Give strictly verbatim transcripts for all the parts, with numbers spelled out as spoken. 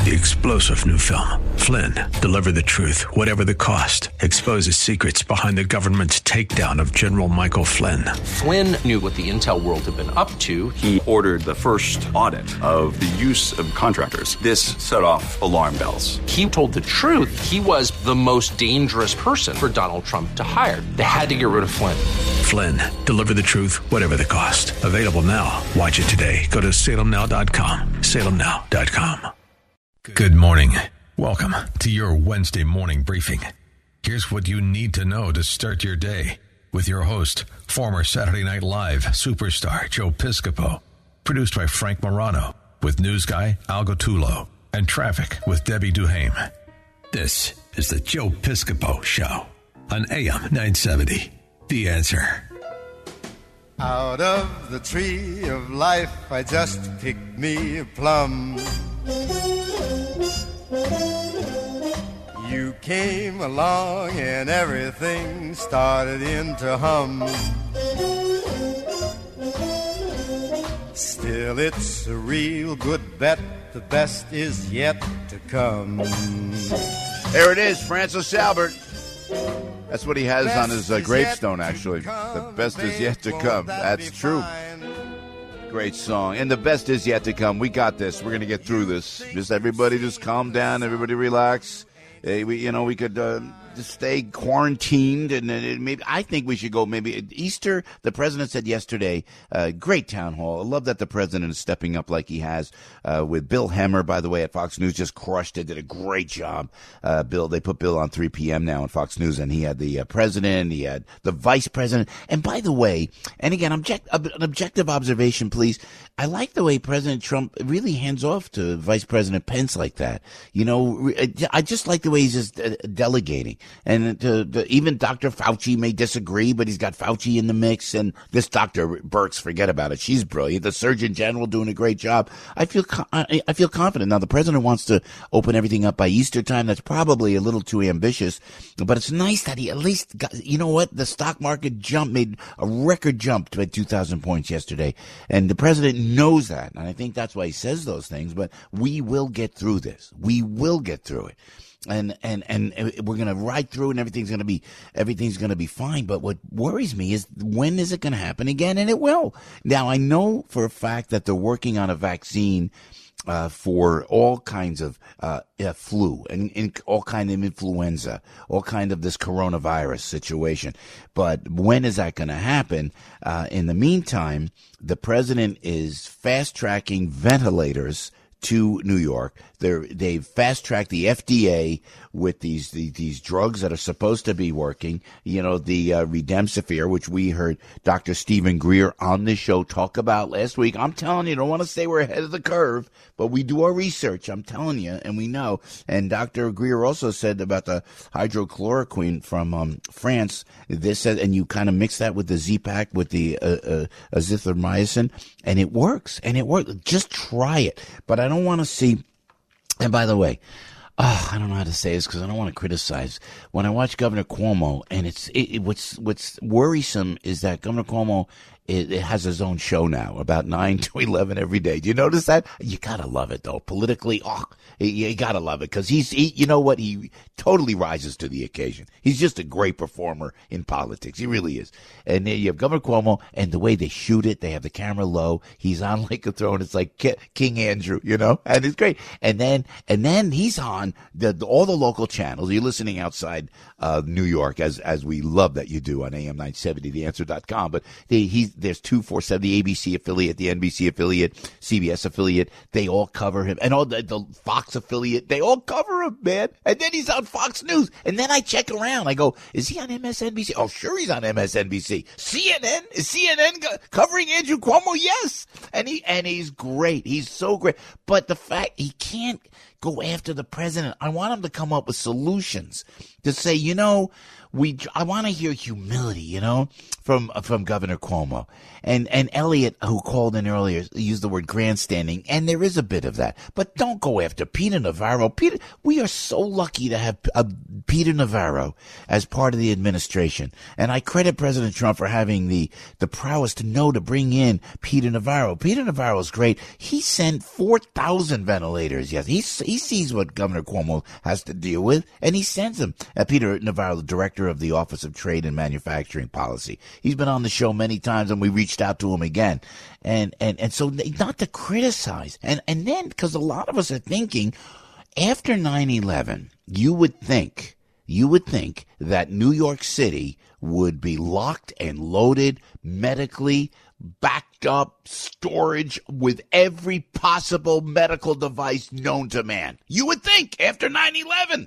the explosive new film, Flynn, deliver the truth, whatever the cost, exposes secrets behind the government's takedown of General Michael Flynn. Flynn knew what the intel world had been up to. He ordered the first audit of the use of contractors. This set off alarm bells. He told the truth. He was the most dangerous person for Donald Trump to hire. They had to get rid of Flynn. Flynn, deliver the truth, whatever the cost. Available now. Watch it today. Go to salem now dot com. salem now dot com. Good morning. Welcome to your Wednesday morning briefing. Here's what you need to know to start your day with your host, former Saturday Night Live superstar Joe Piscopo. Produced by Frank Morano with news guy Al Gottulo and traffic with Debbie Duhame. This is the Joe Piscopo Show on A M nine seventy. The Answer. Out of the tree of life, I just picked me a plum. You came along and everything started in to hum. Still, it's a real good bet. The best is yet to come. There it is, Francis Albert. That's what he has on his uh, gravestone, actually. The best is yet to come. That's true. Great song. And the best is yet to come. We got this. We're going to get through this. Just everybody just calm down. Everybody relax. Hey, we, you know, we could uh, just stay quarantined, and uh, maybe I think we should go maybe Easter. The president said yesterday, uh, great town hall. I love that the president is stepping up like he has uh, with Bill Hemmer, by the way, at Fox News, just crushed it, did a great job. Uh, Bill, they put Bill on three p.m. now on Fox News, and he had the uh, president, he had the vice president. And by the way, and again, object, an objective observation, please. I like the way President Trump really hands off to Vice President Pence like that. You know, I just like the way he's just delegating. And to, to, even Doctor Fauci may disagree, but he's got Fauci in the mix. And this Doctor Birx, forget about it. She's brilliant. The Surgeon General doing a great job. I feel I, I feel confident. Now, the president wants to open everything up by Easter time. That's probably a little too ambitious. But it's nice that he at least got, you know what? The stock market jump made a record jump to two thousand points yesterday. And the president knows that. And I think that's why he says those things. But we will get through this. We will get through it. And, and, and we're going to ride through and everything's going to be, everything's going to be fine. But what worries me is when is it going to happen again? And it will. Now, I know for a fact that they're working on a vaccine Uh, for all kinds of uh, uh, flu and, and all kind of influenza, all kind of this coronavirus situation. But when is that going to happen? Uh, in the meantime, the president is fast-tracking ventilators to New York. They're, they've fast-tracked the F D A with these, these these drugs that are supposed to be working. You know, the uh, Remdesivir, which we heard Doctor Stephen Greer on this show talk about last week. I'm telling you, I don't want to say we're ahead of the curve, but we do our research. I'm telling you, and we know. And Doctor Greer also said about the hydrochloroquine from um, France. This and you kind of mix that with the Z-Pak, with the uh, uh, azithromycin, and it works. And it works. Just try it. But I don't want to see. And by the way, oh, I don't know how to say this because I don't want to criticize. When I watch Governor Cuomo, and it's it, it, what's what's worrisome is that Governor Cuomo it, it has his own show now about nine to eleven every day. Do you notice that? You gotta love it though. Politically, oh, you, you gotta love it because he's he, you know what, he totally rises to the occasion. He's just a great performer in politics. He really is. And then you have Governor Cuomo, and the way they shoot it, they have the camera low. He's on like a throne. It's like King Andrew, you know, and it's great. And then and then he's on the, the all the local channels. You're listening outside uh, New York, as as we love that you do on A M nine seventy, the answer dot com. But they, he's there's two forty-seven, the A B C affiliate, the N B C affiliate, C B S affiliate. They all cover him, and all the, the Fox affiliate. They all cover him, man. And then he's on Fox News. And then I check around. I go, is he on M S N B C? Oh, sure, he's on M S N B C. C N N is C N N co- covering Andrew Cuomo? Yes, and he and he's great. He's so great. But the fact he can't go after the president, I want him to come up with solutions to say, you know, we I want to hear humility, you know, from from Governor Cuomo. And and Elliot, who called in earlier, used the word grandstanding, and there is a bit of that. But don't go after Peter Navarro. Peter, we are so lucky to have uh, Peter Navarro as part of the administration. And I credit President Trump for having the, the prowess to know to bring in Peter Navarro. Peter Navarro is great. He sent four thousand ventilators. Yes, he, he sees what Governor Cuomo has to deal with, and he sends them. Uh, Peter Navarro, the director of the Office of Trade and Manufacturing Policy. He's been on the show many times, and we reached out to him again. And, and, and so not to criticize. And, and then, because a lot of us are thinking, after nine eleven, you would think, you would think that New York City would be locked and loaded, medically backed up, storage with every possible medical device known to man. You would think after nine eleven.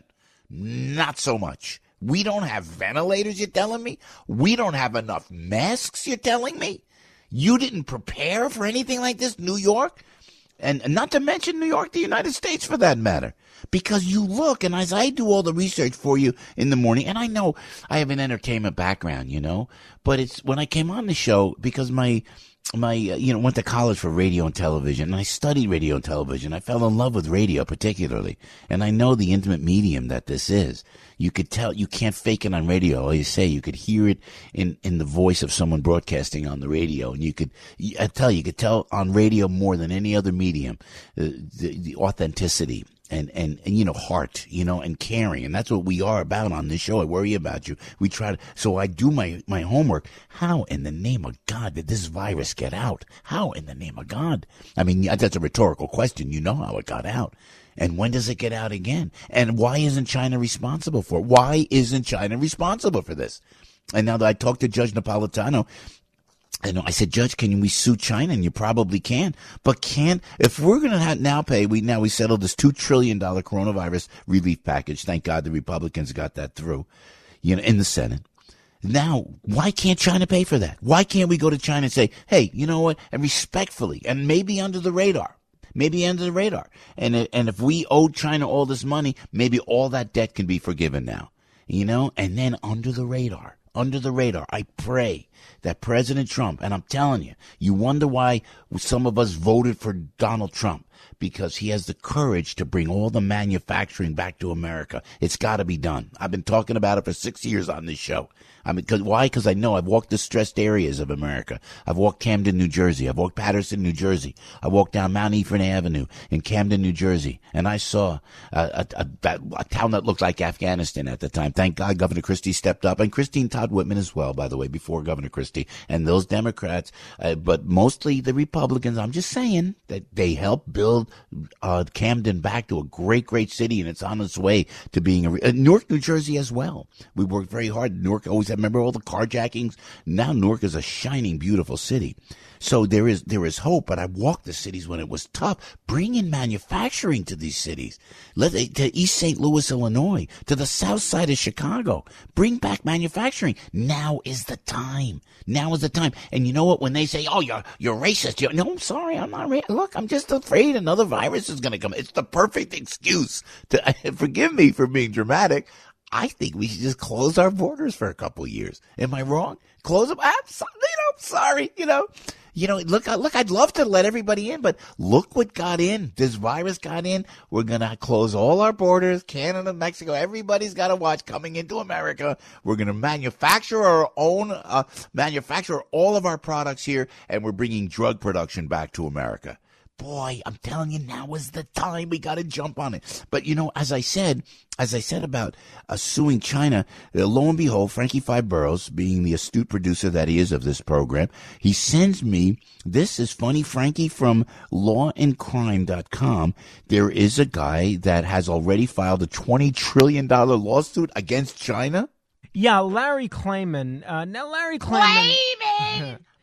Not so much. We don't have ventilators, you're telling me? We don't have enough masks, you're telling me? You didn't prepare for anything like this, New York? And not to mention New York, the United States, for that matter. Because you look, and as I do all the research for you in the morning, and I know I have an entertainment background, you know, but it's when I came on the show, because my, my, uh, you know, went to college for radio and television, and I studied radio and television. I fell in love with radio particularly, and I know the intimate medium that this is. You could tell, you can't fake it on radio. All you say, you could hear it in, in the voice of someone broadcasting on the radio. And you could, I tell you, you could tell on radio more than any other medium, uh, the, the authenticity and, and, and, you know, heart, you know, and caring. And that's what we are about on this show. I worry about you. We try to, so I do my, my homework. How in the name of God did this virus get out? How in the name of God? I mean, that's a rhetorical question. You know how it got out. And when does it get out again? And why isn't China responsible for it? Why isn't China responsible for this? And now that I talked to Judge Napolitano, I know I said, Judge, can we sue China? And you probably can. But can, if we're going to now pay, we now we settled this two trillion dollars coronavirus relief package. Thank God the Republicans got that through, you know, in the Senate. Now, why can't China pay for that? Why can't we go to China and say, hey, you know what? And respectfully, and maybe under the radar. Maybe under the radar. And and if we owe China all this money, maybe all that debt can be forgiven now. You know? And then under the radar, under the radar, I pray that President Trump, and I'm telling you, you wonder why some of us voted for Donald Trump, because he has the courage to bring all the manufacturing back to America. It's got to be done. I've been talking about it for six years on this show. I mean, cause, why? Because I know I've walked the stressed areas of America. I've walked Camden, New Jersey. I've walked Patterson, New Jersey. I walked down Mount Ephraim Avenue in Camden, New Jersey, and I saw a, a, a, a town that looked like Afghanistan at the time. Thank God Governor Christie stepped up, and Christine Todd Whitman as well, by the way, before Governor Christie, and those Democrats, uh, but mostly the Republicans. I'm just saying that they helped build uh, Camden back to a great, great city, and it's on its way to being a uh, Newark, New Jersey as well. We worked very hard. Newark always had, remember all the carjackings? Now Newark is a shining, beautiful city. So there is there is hope, but I walked the cities when it was tough. Bring in manufacturing to these cities. Let to East Saint Louis, Illinois, to the south side of Chicago. Bring back manufacturing. Now is the time. Now is the time. And you know what? When they say, "Oh, you're you're racist," you're, no, I'm sorry, I'm not. Ra- Look, I'm just afraid another virus is going to come. It's the perfect excuse to forgive me for being dramatic. I think we should just close our borders for a couple of years. Am I wrong? Close them? I'm sorry, you know, sorry, you know. You know, look, look, I'd love to let everybody in, but look what got in. This virus got in. We're going to close all our borders, Canada, Mexico. Everybody's got to watch coming into America. We're going to manufacture our own, uh, manufacture all of our products here, and we're bringing drug production back to America. Boy, I'm telling you, now is the time. We got to jump on it. But, you know, as I said, as I said about uh, suing China, uh, lo and behold, Frankie Five Boroughs, being the astute producer that he is of this program, he sends me, this is funny, Frankie, from law and crime dot com. There is a guy that has already filed a twenty trillion dollars lawsuit against China. Yeah, Larry Klayman. Uh, now, Larry Klayman... Klayman!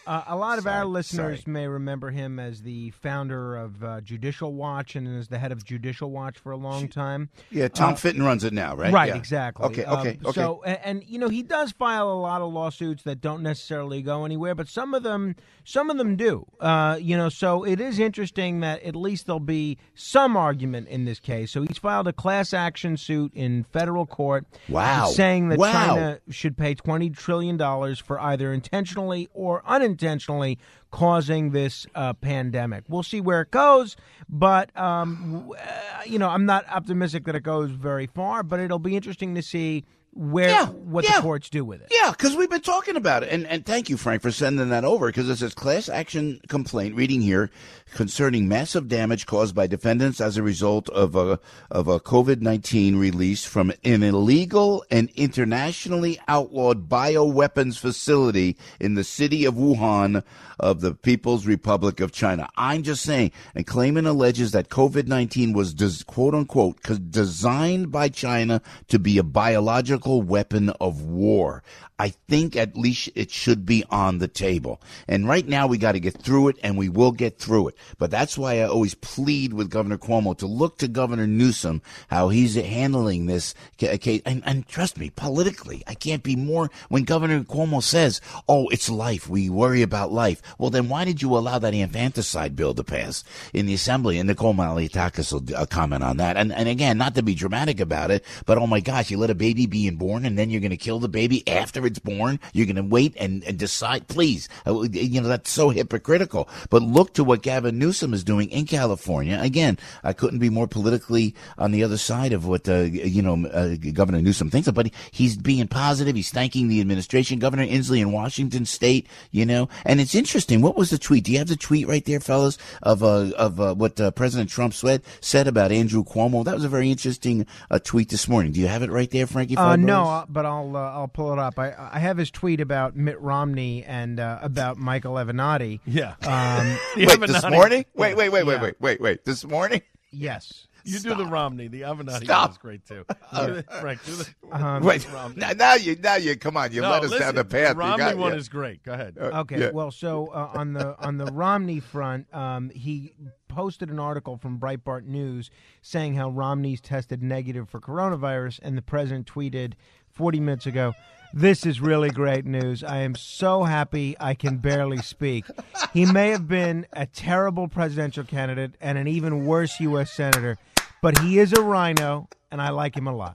Uh, a lot of Sorry, our listeners sorry. may remember him as the founder of uh, Judicial Watch and as the head of Judicial Watch for a long time. Yeah, Tom Uh, Fitton runs it now, right? Right, Yeah. exactly. Okay, okay, Um, okay. So, and, and you know, he does file a lot of lawsuits that don't necessarily go anywhere, but some of them, some of them do. Uh, you know, so it is interesting that at least there'll be some argument in this case. So he's filed a class action suit in federal court. Wow. Saying that Wow. China should pay twenty trillion dollars for either intentionally or unintentionally causing this uh, pandemic. We'll see where it goes, but, um, w- uh, you know, I'm not optimistic that it goes very far, but it'll be interesting to see where Yeah, what yeah. the courts do with it. Yeah, because we've been talking about it. And, and thank you, Frank, for sending that over, because it says class action complaint, reading here, concerning massive damage caused by defendants as a result of a, of a COVID nineteen release from an illegal and internationally outlawed bioweapons facility in the city of Wuhan of the People's Republic of China. I'm just saying, and claimant alleges that COVID nineteen was, des, quote unquote, designed by China to be a biological weapon of war. I think at least it should be on the table. And right now we got to get through it, and we will get through it. But that's why I always plead with Governor Cuomo to look to Governor Newsom, how he's handling this case. And, and trust me, politically, I can't be more. When Governor Cuomo says, oh, it's life, we worry about life. Well, then why did you allow that infanticide bill to pass in the assembly? And Nicole Malliotakis will uh, comment on that. And, and again, not to be dramatic about it, but oh my gosh, you let a baby be born and then you're going to kill the baby after it's born? You're going to wait and, and decide? Please. Uh, you know, that's so hypocritical. But look to what Gavin Newsom is doing in California. Again, I couldn't be more politically on the other side of what, uh, you know, uh, Governor Newsom thinks of, but he's being positive. He's thanking the administration. Governor Inslee in Washington State, you know, and it's interesting. What was the tweet? Do you have the tweet right there, fellas, of uh, of uh, what uh, President Trump said, said about Andrew Cuomo? That was a very interesting uh, tweet this morning. Do you have it right there, Frankie? Uh, no, uh, but I'll uh, I'll pull it up. I I have his tweet about Mitt Romney and uh, about Michael Avenatti. Yeah. Um, wait, Avenatti. this morning? Wait, wait, wait, wait, Yeah. wait, wait, wait. This morning? yes. You do the Romney. The Avenatti Stop. one is great, too. Do the- Frank, do the, Um, Wait, Romney. now, now you, now you, come on, you no, let us listen, down the path. The You Romney got- one yeah. is great. Go ahead. Okay, Yeah. well, so uh, on the on the Romney front, um, he posted an article from Breitbart News saying how Romney's tested negative for coronavirus, and the president tweeted forty minutes ago, "This is really great news. I am so happy I can barely speak." He may have been a terrible presidential candidate and an even worse U S senator, but he is a rhino, and I like him a lot.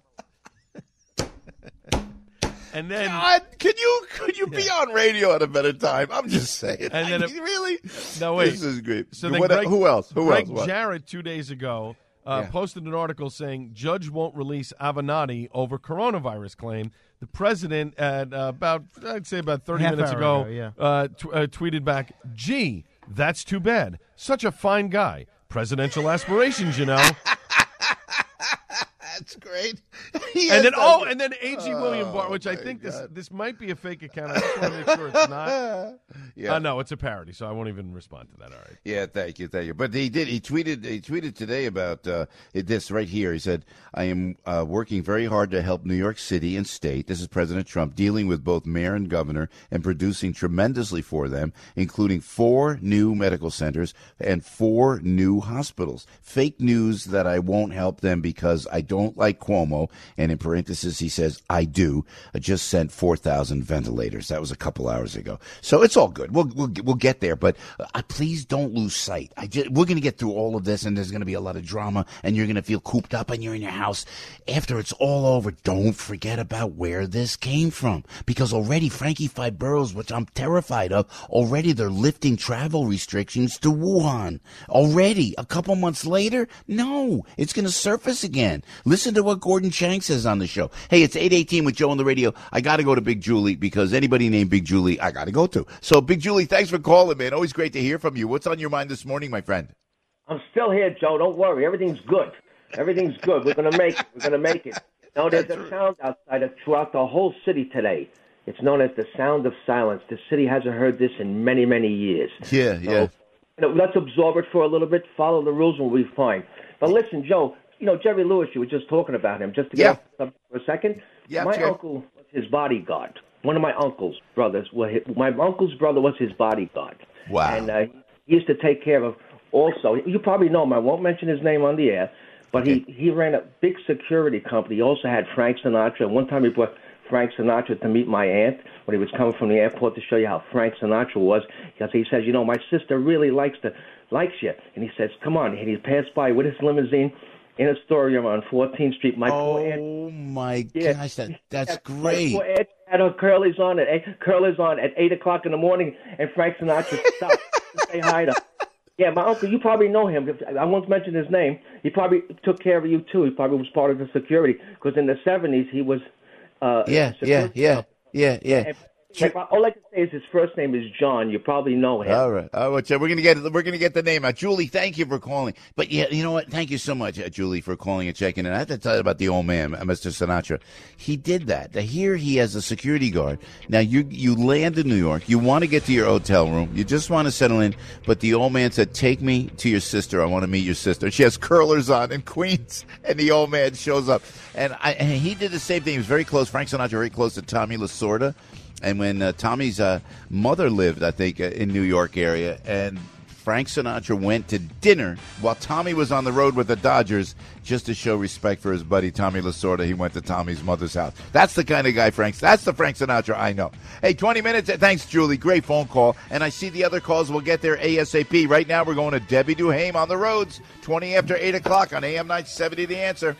And then, God, can you could you be on radio at a better time? I'm just saying. And then I it- mean, really, no, wait. this is great. So then What- Greg, who else? Who Greg else? What? Jarrett, two days ago, uh, Yeah. posted an article saying judge won't release Avenatti over coronavirus claim. The president, at uh, about, I'd say about thirty Half minutes hour ago, ago, yeah. uh, t- uh, tweeted back, gee, that's too bad. Such a fine guy. Presidential aspirations, you know. That's great. And then, oh, and then A G William Barr, which I think this this might be a fake account. I just want to make sure it's not. Yeah. Uh, no, it's a parody, so I won't even respond to that. All right. Yeah, thank you, thank you. But he did. He tweeted. He tweeted today about uh, this right here. He said, "I am uh, working very hard to help New York City and state." This is President Trump dealing with both mayor and governor and producing tremendously for them, including four new medical centers and four new hospitals. Fake news that I won't help them because I don't like Cuomo. And in parentheses, he says, "I do. I just sent four thousand ventilators." That was a couple hours ago. So it's all good. We'll we'll, we'll get there. But uh, please don't lose sight. I just, we're going to get through all of this, and there's going to be a lot of drama, and you're going to feel cooped up, and you're in your house. After it's all over, don't forget about where this came from. Because already Frankie Five Boroughs, which I'm terrified of, already they're lifting travel restrictions to Wuhan. Already. A couple months later? No. It's going to surface again. Listen to what Gordon Chang says on the show. Hey, it's eight eighteen with Joe on the radio. I got to go to Big Julie because anybody named Big Julie, I got to go to. So, Big Julie, thanks for calling, man. Always great to hear from you. What's on your mind this morning, my friend? I'm still here, Joe. Don't worry. Everything's good. Everything's good. We're going to make it. We're going to make it. Now, there's a sound outside of, throughout the whole city today. It's known as the sound of silence. The city hasn't heard this in many, many years. Yeah, yeah. So, you know, let's absorb it for a little bit, follow the rules, and we'll be fine. But listen, Joe, you know, Jerry Lewis, you were just talking about him. Just to Yeah. get off the subject for a second. Yeah, My sure. uncle was his bodyguard. one of my uncle's brothers. Well, his, my uncle's brother was his bodyguard. Wow. And uh, he used to take care of. Also, you probably know him. I won't mention his name on the air, but okay. he he ran a big security company. He also had Frank Sinatra. And one time he brought Frank Sinatra to meet my aunt when he was coming from the airport to show you how Frank Sinatra was. Because he says, you know, my sister really likes to likes you. And he says, come on. And he passed by with his limousine in Astoria on fourteenth Street. My oh, poor aunt, my yeah, gosh, that, that's yeah, great. My poor aunt had her curlies on at eight, curlers on at eight o'clock in the morning, and Frank Sinatra stopped to say hi to her. Yeah, my uncle, you probably know him. I won't mention his name. He probably took care of you, too. He probably was part of the security, because in the seventies, he was... Uh, yeah, yeah, yeah, yeah, yeah, and, like, all I can say is his first name is John. You probably know him. All right, all right. So we're gonna get we're gonna get the name out. Julie, thank you for calling. But yeah, you know what? Thank you so much, uh, Julie, for calling and checking in. I have to tell you about the old man, uh, Mister Sinatra. He did that. Now, here he has a security guard. Now you you land in New York. You want to get to your hotel room. You just want to settle in. But the old man said, "Take me to your sister. I want to meet your sister." She has curlers on in Queens, and the old man shows up. And, I, and he did the same thing. He was very close. Frank Sinatra very close to Tommy Lasorda. And when uh, Tommy's uh, mother lived, I think, uh, in New York area, and Frank Sinatra went to dinner while Tommy was on the road with the Dodgers just to show respect for his buddy Tommy Lasorda. He went to Tommy's mother's house. That's the kind of guy, Frank. That's the Frank Sinatra I know. Hey, twenty minutes. Thanks, Julie. Great phone call. And I see the other calls will get there ASAP. Right now, we're going to Debbie Duhame on the roads, twenty after eight o'clock on A M nine seventy, The Answer.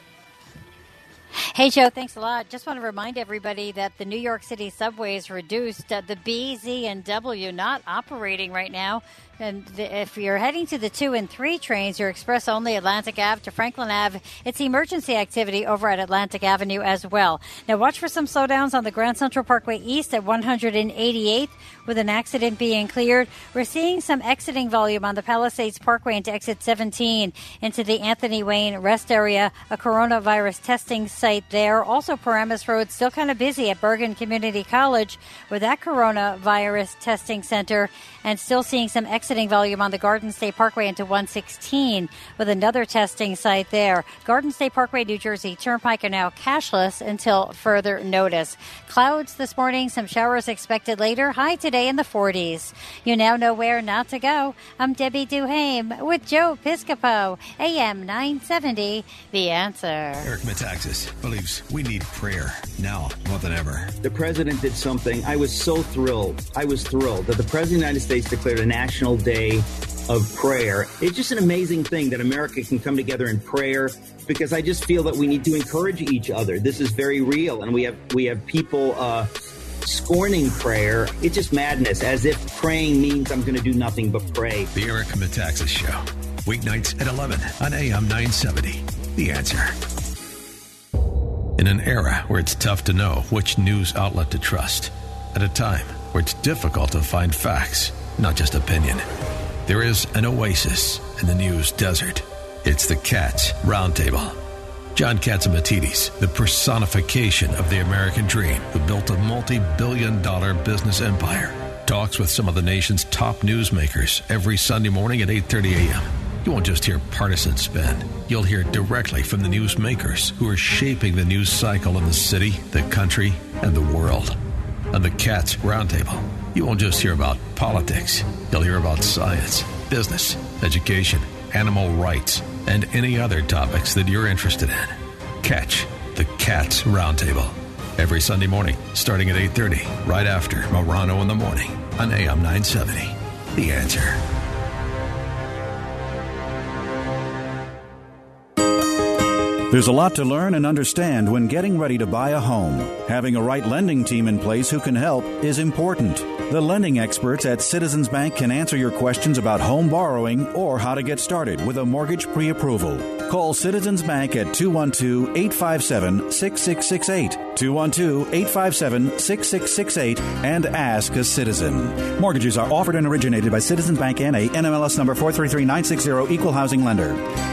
Hey, Joe, thanks a lot. Just want to remind everybody that the New York City subway is reduced. Uh, the B, Z, and W not operating right now. And the, if you're heading to the two and three trains, your express only Atlantic Avenue to Franklin Avenue, it's emergency activity over at Atlantic Avenue as well. Now watch for some slowdowns on the Grand Central Parkway East at one hundred eighty-eighth with an accident being cleared. We're seeing some exiting volume on the Palisades Parkway into exit seventeen into the Anthony Wayne rest area, a coronavirus testing site there. Also Paramus Road still kind of busy at Bergen Community College with that coronavirus testing center, and still seeing some exiting volume on the Garden State Parkway into one sixteen with another testing site there. Garden State Parkway, New Jersey Turnpike are now cashless until further notice. Clouds this morning, some showers expected later. High today in the forties. You now know where not to go. I'm Debbie Duhame with Joe Piscopo, A M nine seventy, The Answer. Eric Metaxas believes we need prayer now more than ever. The president did something. I was so thrilled. I was thrilled that the president of the United States declared a national day of prayer. It's just an amazing thing that America can come together in prayer, because I just feel that we need to encourage each other. This is very real, and we have we have people uh, scorning prayer. It's just madness, as if praying means I'm going to do nothing but pray. The Eric Metaxas Show, weeknights at eleven on A M nine seventy. The Answer. In an era where it's tough to know which news outlet to trust, at a time where it's difficult to find facts, not just opinion, there is an oasis in the news desert. It's the Katz Roundtable. John Catsimatidis, the personification of the American dream, who built a multi-billion dollar business empire, talks with some of the nation's top newsmakers every Sunday morning at eight thirty a.m. You won't just hear partisan spin. You'll hear directly from the newsmakers who are shaping the news cycle in the city, the country, and the world. On the Katz Roundtable, you won't just hear about politics. You'll hear about science, business, education, animal rights, and any other topics that you're interested in. Catch the Katz Roundtable every Sunday morning, starting at eight thirty, right after Morano in the Morning on A M nine seventy. The Answer. There's a lot to learn and understand when getting ready to buy a home. Having a right lending team in place who can help is important. The lending experts at Citizens Bank can answer your questions about home borrowing or how to get started with a mortgage pre-approval. Call Citizens Bank at two one two, eight five seven, six six six eight, two one two, eight five seven, six six six eight, and ask a citizen. Mortgages are offered and originated by Citizens Bank N A, N M L S number four three three nine six zero, Equal Housing Lender.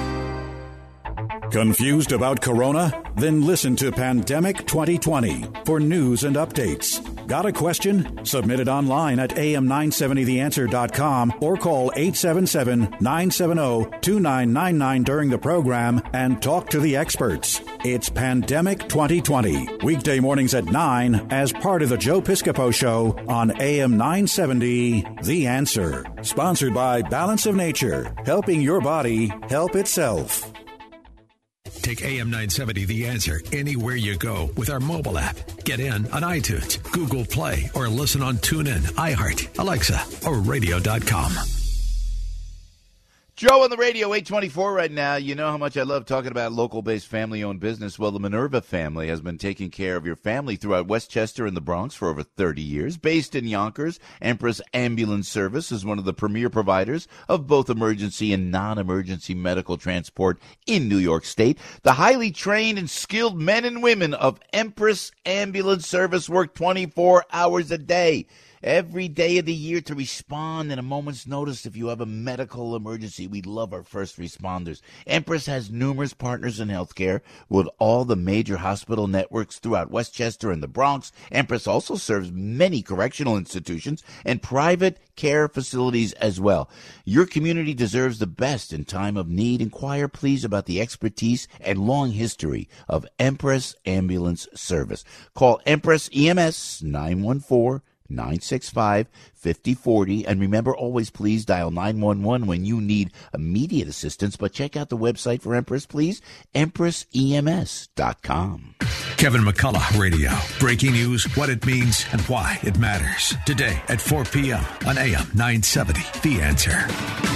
Confused about Corona? Then listen to Pandemic twenty twenty for news and updates. Got a question? Submit it online at A M nine seventy the answer dot com or call eight seven seven, nine seven zero, two nine nine nine during the program and talk to the experts. It's Pandemic twenty twenty, weekday mornings at nine as part of the Joe Piscopo Show on A M nine seventy The Answer. Sponsored by Balance of Nature, helping your body help itself. Take A M nine seventy The Answer anywhere you go with our mobile app. Get in on iTunes, Google Play, or listen on TuneIn, iHeart, Alexa, or radio dot com. Joe on the radio, eight twenty-four right now. You know how much I love talking about local-based family-owned business. Well, the Minerva family has been taking care of your family throughout Westchester and the Bronx for over thirty years. Based in Yonkers, Empress Ambulance Service is one of the premier providers of both emergency and non-emergency medical transport in New York State. The highly trained and skilled men and women of Empress Ambulance Service work twenty-four hours a day, every day of the year, to respond in a moment's notice if you have a medical emergency. We love our first responders. Empress has numerous partners in healthcare with all the major hospital networks throughout Westchester and the Bronx. Empress also serves many correctional institutions and private care facilities as well. Your community deserves the best in time of need. Inquire, please, about the expertise and long history of Empress Ambulance Service. Call Empress E M S nine one four, nine six five, five zero four zero. And remember, always please dial nine one one when you need immediate assistance. But check out the website for Empress, please, empress E M S dot com. Kevin McCullough Radio. Breaking news, what it means, and why it matters. Today at four p.m. on A M nine seventy. The Answer.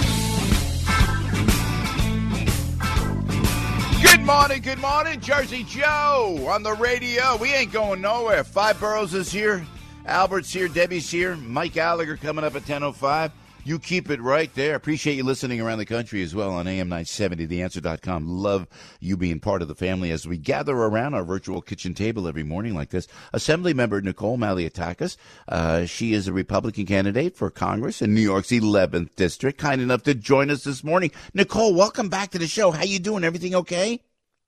Good morning, good morning. Jersey Joe on the radio. We ain't going nowhere. Five Boroughs is here. Albert's here, Debbie's here, Mike Gallagher coming up at ten oh five. You keep it right there. Appreciate you listening around the country as well on A M nine seventy, the answer dot com. Love you being part of the family as we gather around our virtual kitchen table every morning like this. Assemblymember Nicole Malliotakis, uh, she is a Republican candidate for Congress in New York's eleventh District, kind enough to join us this morning. Nicole, welcome back to the show. How you doing? Everything okay?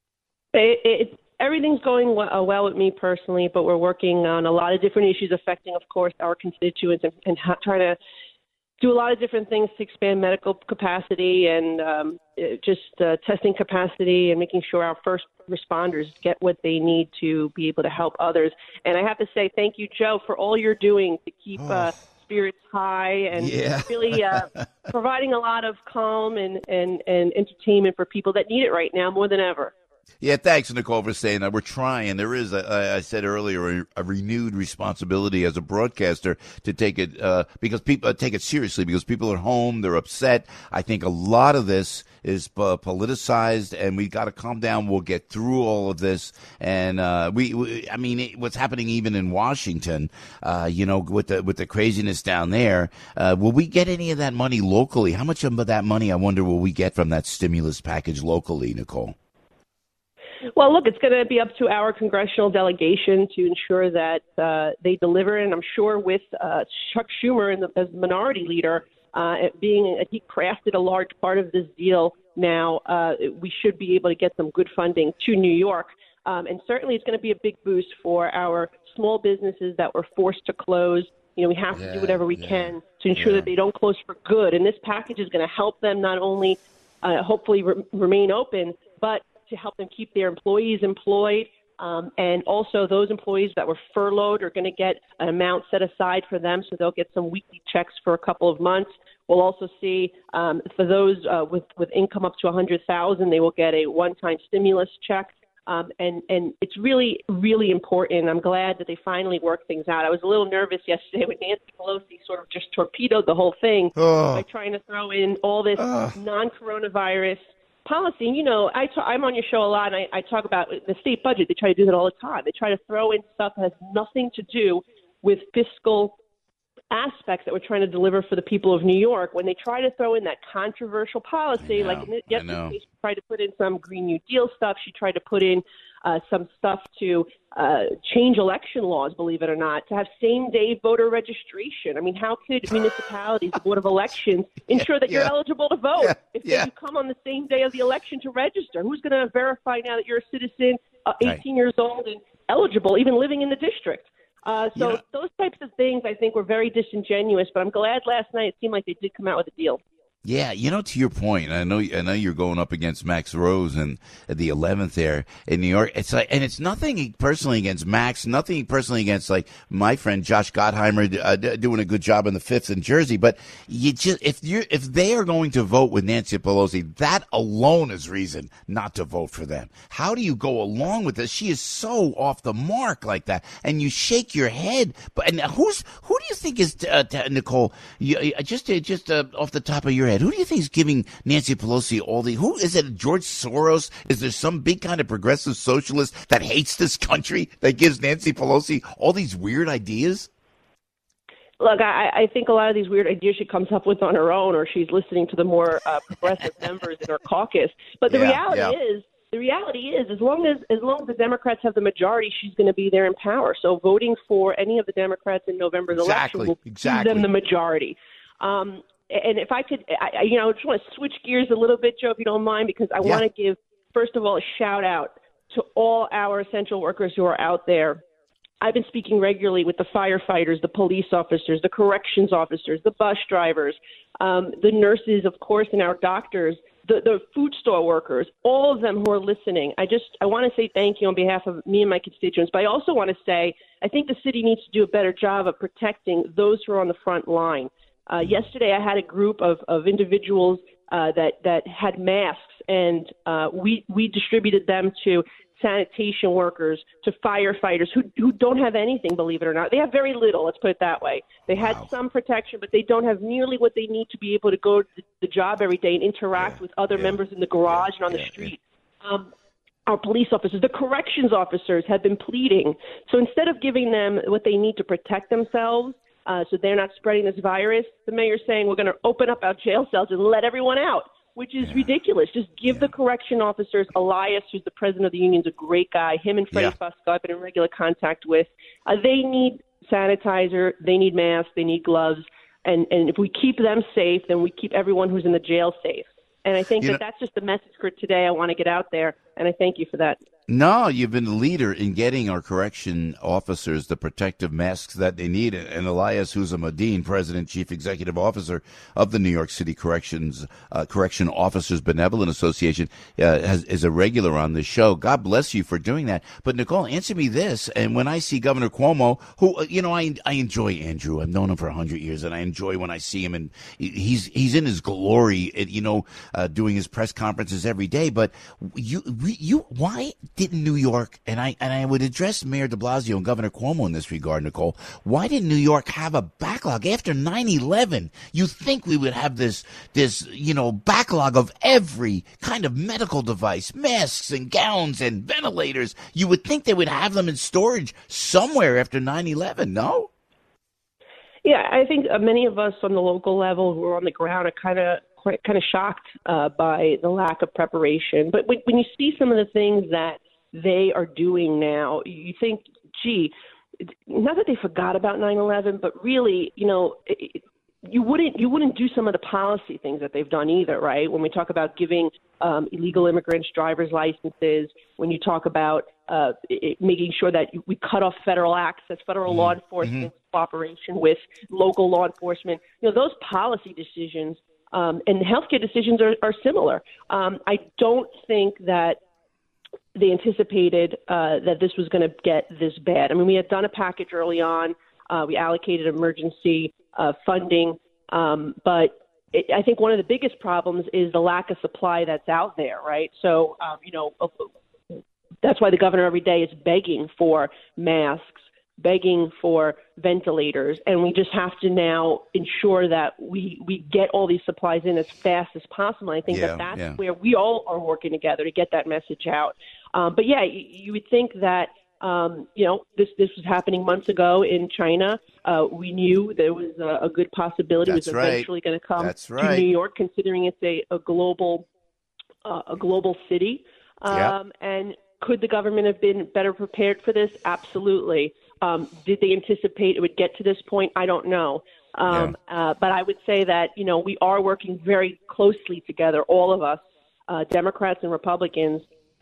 It, it, Everything's going well, uh, well with me personally, but we're working on a lot of different issues affecting, of course, our constituents and, and ha- trying to do a lot of different things to expand medical capacity and um, just uh, testing capacity and making sure our first responders get what they need to be able to help others. And I have to say thank you, Joe, for all you're doing to keep oh. uh, spirits high and yeah. really uh, providing a lot of calm and, and, and entertainment for people that need it right now more than ever. Yeah, thanks, Nicole, for saying that. We're trying. There is, a, I said earlier, a, a renewed responsibility as a broadcaster to take it uh, because people uh, take it seriously because people are home, they're upset. I think a lot of this is uh, politicized, and we got to calm down. We'll get through all of this, and uh, we, we, I mean, it, what's happening even in Washington, uh, you know, with the with the craziness down there. Uh, will we get any of that money locally? How much of that money, I wonder, will we get from that stimulus package locally, Nicole? Well, look, it's going to be up to our congressional delegation to ensure that uh, they deliver. And I'm sure with uh, Chuck Schumer in the, as minority leader, uh, being he crafted a large part of this deal now, uh, we should be able to get some good funding to New York. Um, and certainly it's going to be a big boost for our small businesses that were forced to close. You know, we have yeah, to do whatever we yeah, can to ensure yeah. that they don't close for good. And this package is going to help them not only uh, hopefully re- remain open, but to help them keep their employees employed. Um, and also those employees that were furloughed are going to get an amount set aside for them, so they'll get some weekly checks for a couple of months. We'll also see um, for those uh, with, with income up to one hundred thousand dollars, they will get a one-time stimulus check. Um, and, and it's really, really important. I'm glad that they finally worked things out. I was a little nervous yesterday when Nancy Pelosi sort of just torpedoed the whole thing oh. by trying to throw in all this oh. non-coronavirus policy. You know, I ta- I'm on your show a lot, and I, I talk about the state budget. They try to do that all the time. They try to throw in stuff that has nothing to do with fiscal aspects that we're trying to deliver for the people of New York. When they try to throw in that controversial policy, like in yesterday's case, she tried to put in some Green New Deal stuff. She tried to put in uh, some stuff to uh, change election laws, believe it or not, to have same-day voter registration. I mean, how could municipalities, the Board of Elections, ensure that yeah. you're eligible to vote yeah. if yeah. you come on the same day of the election to register? Who's going to verify now that you're a citizen, uh, eighteen right. years old and eligible, even living in the district? Uh, so You know- those types of things, I think, were very disingenuous. But I'm glad last night it seemed like they did come out with a deal. Yeah, you know, to your point, I know, I know you're going up against Max Rose and at the eleventh there in New York. It's like, and it's nothing personally against Max, nothing personally against like my friend Josh Gottheimer uh, d- doing a good job in the fifth in Jersey. But you just, if you if they are going to vote with Nancy Pelosi, that alone is reason not to vote for them. How do you go along with this? She is so off the mark like that, and you shake your head. But and who's who do you think is uh, t- Nicole? You, uh, just uh, just uh, off the top of your head, who do you think is giving Nancy Pelosi all the? Who is it? George Soros? Is there some big kind of progressive socialist that hates this country that gives Nancy Pelosi all these weird ideas? Look, I, I think a lot of these weird ideas she comes up with on her own, or she's listening to the more uh, progressive members in her caucus. But the Yeah, reality yeah. is, the reality is, as long as as long as the Democrats have the majority, she's going to be there in power. So voting for any of the Democrats in November's Exactly, election will exactly. give them the majority. Um, and if I could, I, I- you know, I just want to switch gears a little bit, Joe, if you don't mind, because I Yeah. want to give, first of all, a shout out to all our essential workers who are out there. I've been speaking regularly with the firefighters, the police officers, the corrections officers, the bus drivers, um, the nurses, of course, and our doctors, the, the food store workers, all of them who are listening. I just I want to say thank you on behalf of me and my constituents, but I also want to say I think the city needs to do a better job of protecting those who are on the front line. Uh, yesterday, I had a group of, of individuals uh, that, that had masks, and uh, we, we distributed them to sanitation workers, to firefighters who who don't have anything, believe it or not. They have very little, let's put it that way. They had Wow. some protection, but they don't have nearly what they need to be able to go to the job every day and interact Yeah, with other yeah, members in the garage and on yeah, the street. Um, our police officers, the corrections officers have been pleading. So instead of giving them what they need to protect themselves, uh, so they're not spreading this virus, the mayor's saying we're going to open up our jail cells and let everyone out, which is Yeah. ridiculous. Just give the correction officers, Elias, who's the president of the union, is a great guy. Him and Freddie Yeah. Fusco I've been in regular contact with. Uh, they need sanitizer, they need masks, they need gloves. And, and if we keep them safe, then we keep everyone who's in the jail safe. And I think You that know- that's just the message for today. I want to get out there, and I thank you for that. No, you've been the leader in getting our correction officers the protective masks that they need. And Elias Housamadine, President, Chief Executive Officer of the New York City Corrections uh, Correction Officers Benevolent Association, uh, has, is a regular on this show. God bless you for doing that. But Nicole, answer me this. And when I see Governor Cuomo, who, uh, you know, I I enjoy Andrew. I've known him for a hundred years, and I enjoy when I see him. And he's he's in his glory, you know, uh, doing his press conferences every day. But you you why? Didn't New York, and I and I would address Mayor de Blasio and Governor Cuomo in this regard, Nicole, why didn't New York have a backlog after nine eleven? You think we would have this, this you know, backlog of every kind of medical device, masks and gowns and ventilators. You would think they would have them in storage somewhere after nine eleven, no? Yeah, I think uh, many of us on the local level who are on the ground are kind of quite kind of shocked uh, by the lack of preparation. But when, when you see some of the things that they are doing now, you think, gee, not that they forgot about nine eleven, but really, you know, it, you wouldn't you wouldn't do some of the policy things that they've done either, right? When we talk about giving um, illegal immigrants driver's licenses, when you talk about uh, it, making sure that we cut off federal access, federal law enforcement cooperation with local law enforcement, you know, those policy decisions um, and healthcare decisions are, are similar. Um, I don't think that they anticipated uh, that this was going to get this bad. I mean, we had done a package early on. Uh, we allocated emergency uh, funding. Um, but it, I think one of the biggest problems is the lack of supply that's out there, right? So, um, you know, that's why the governor every day is begging for masks, begging for ventilators, and we just have to now ensure that we, we get all these supplies in as fast as possible. I think Yeah, that that's yeah. where we all are working together to get that message out. Um, but yeah, you, you would think that um, you know this this was happening months ago in China. Uh, we knew there was a, a good possibility That's it was right. eventually going to come That's to right. New York, considering it's a, a global uh, a global city. Um, Yeah. And could the government have been better prepared for this? Absolutely. Um, did they anticipate it would get to this point? I don't know. Um, uh, but I would say that, you know, we are working very closely together, all of us, uh, Democrats and Republicans,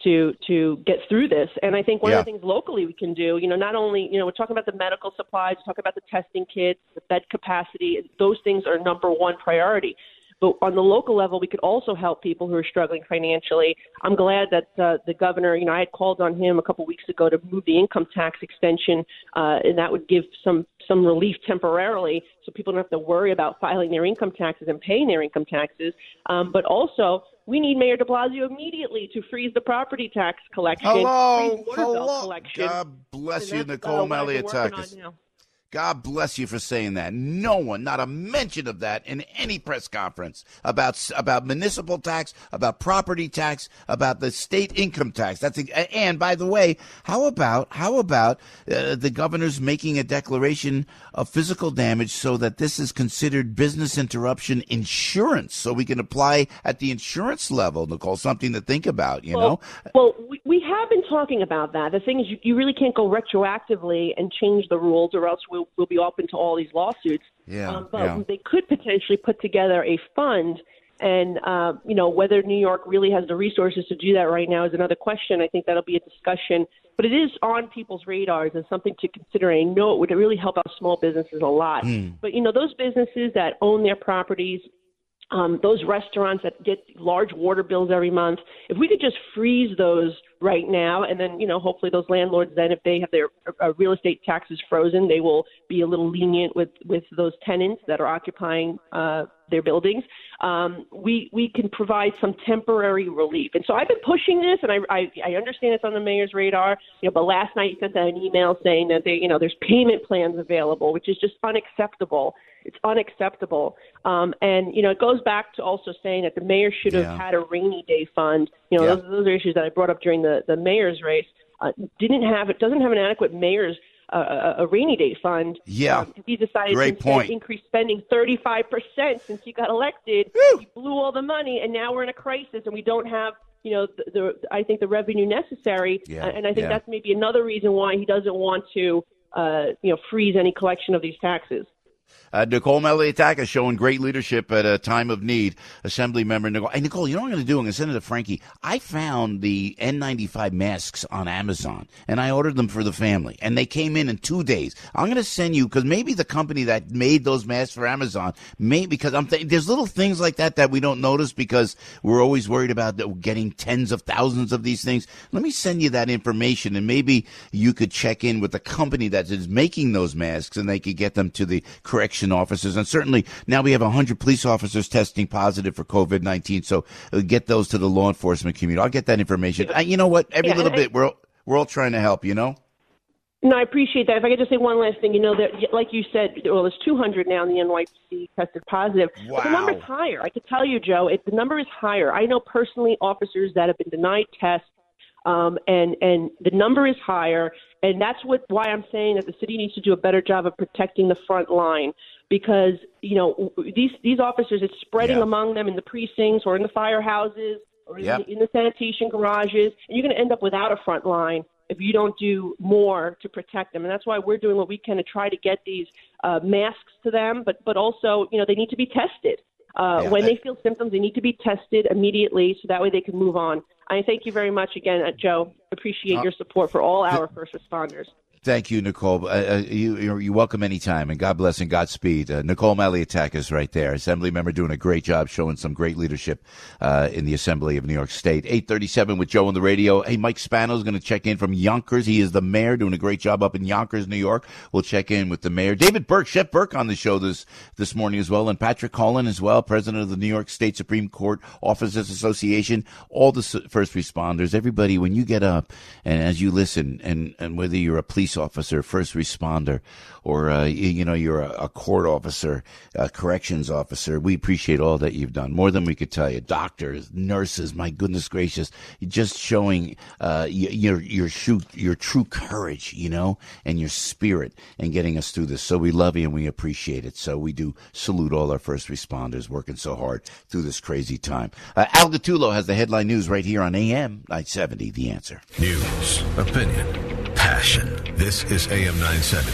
to to get through this. And I think one Yeah. of the things locally we can do, you know, not only, you know, we're talking about the medical supplies, we're talking about the testing kits, the bed capacity. Those things are number one priority. But on the local level, we could also help people who are struggling financially. I'm glad that uh, the governor, you know, I had called on him a couple weeks ago to move the income tax extension, uh, and that would give some some relief temporarily so people don't have to worry about filing their income taxes and paying their income taxes. Um, but also, we need Mayor de Blasio immediately to freeze the property tax collection. Hello, freeze water bill hello. collection. God bless And you, that's, Nicole uh, what I've been working Maliotakis. on now. God bless you for saying that. No one, not a mention of that in any press conference about about municipal tax, about property tax, about the state income tax. That's a, and by the way, how about how about uh, the governor's making a declaration of physical damage so that this is considered business interruption insurance, so we can apply at the insurance level, Nicole. Something to think about, you well, know. Well, we, we have been talking about that. The thing is, you, you really can't go retroactively and change the rules, or else we'll, we'll be open to all these lawsuits. Yeah, um, but yeah. they could potentially put together a fund, and uh, you know, whether New York really has the resources to do that right now is another question. I think that'll be a discussion, but it is on people's radars and something to consider. I know it would really help out small businesses a lot. Mm. But you know, those businesses that own their properties, Um, those restaurants that get large water bills every month, if we could just freeze those right now, and then, you know, hopefully those landlords then, if they have their uh, real estate taxes frozen, they will be a little lenient with, with those tenants that are occupying uh, their buildings. Um, we we can provide some temporary relief. And so I've been pushing this, and I, I, I understand it's on the mayor's radar, you know, but last night he sent out an email saying that, they, you know, there's payment plans available, which is just unacceptable. It's unacceptable. Um, and, you know, it goes back to also saying that the mayor should have Yeah. had a rainy day fund. You know, Yeah. those, those are issues that I brought up during the, the mayor's race. Uh, didn't have it, doesn't have an adequate mayor's uh, a rainy day fund. Yeah. Um, he decided Great to point. increase spending thirty-five percent since he got elected. He blew all the money, and now we're in a crisis, and we don't have, you know, the, the I think the revenue necessary. Yeah. Uh, and I think Yeah. that's maybe another reason why he doesn't want to, uh, you know, freeze any collection of these taxes. Uh, Nicole Maliotakis showing great leadership at a time of need. Assembly member Nicole. Hey, Nicole, you know what I'm going to do? I'm going to send it to Frankie. I found the N ninety-five masks on Amazon, and I ordered them for the family, and they came in in two days. I'm going to send you, because maybe the company that made those masks for Amazon, may because I'm th- there's little things like that that we don't notice because we're always worried about the, getting tens of thousands of these things. Let me send you that information, and maybe you could check in with the company that is making those masks, and they could get them to the correction officers. And certainly now we have one hundred police officers testing positive for COVID nineteen, so uh, get those to the law enforcement community. I'll get that information. Uh, you know what? Every Yeah, little I- bit, we're we're all trying to help, you know? No, I appreciate that. If I could just say one last thing, you know, that like you said, well, there's two hundred now in the N Y P D tested positive. But the Wow. number's higher. I could tell you, Joe, it, the number is higher. I know personally officers that have been denied tests, um, and and the number is higher. And that's what why I'm saying that the city needs to do a better job of protecting the front line, because, you know, these these officers, it's spreading Yeah. among them in the precincts or in the firehouses or in, Yep. the, in the sanitation garages, and you're going to end up without a front line if you don't do more to protect them. And that's why we're doing what we can to try to get these uh, masks to them, but but also, you know, they need to be tested. Uh, Yeah, when I- they feel symptoms, they need to be tested immediately so that way they can move on. I thank you very much again, uh, Joe. Appreciate Uh, your support for all our first responders. Thank you, Nicole. Uh, uh, you, you're, you're welcome anytime, and God bless and Godspeed. Uh, Nicole Maliotakis right there, Assembly member doing a great job, showing some great leadership uh, in the Assembly of New York State. eight thirty-seven with Joe on the radio. Hey, Mike Spano's going to check in from Yonkers. He is the mayor, doing a great job up in Yonkers, New York. We'll check in with the mayor. David Burke, Chef Burke on the show this, this morning as well, and Patrick Cullen as well, president of the New York State Supreme Court Officers Association, all the s- first responders, everybody, when you get up and as you listen, and, and whether you're a police officer, first responder, or uh, you, you know, you're a, a court officer, a corrections officer, we appreciate all that you've done, more than we could tell you. Doctors, nurses, my goodness gracious, just showing uh, y- your your true your true courage, you know, and your spirit, and getting us through this. So we love you and we appreciate it. So we do salute all our first responders working so hard through this crazy time. Uh, Al Gattulo has the headline news right here on A M nine seventy. The Answer. News, opinion, passion. This is A M nine seventy.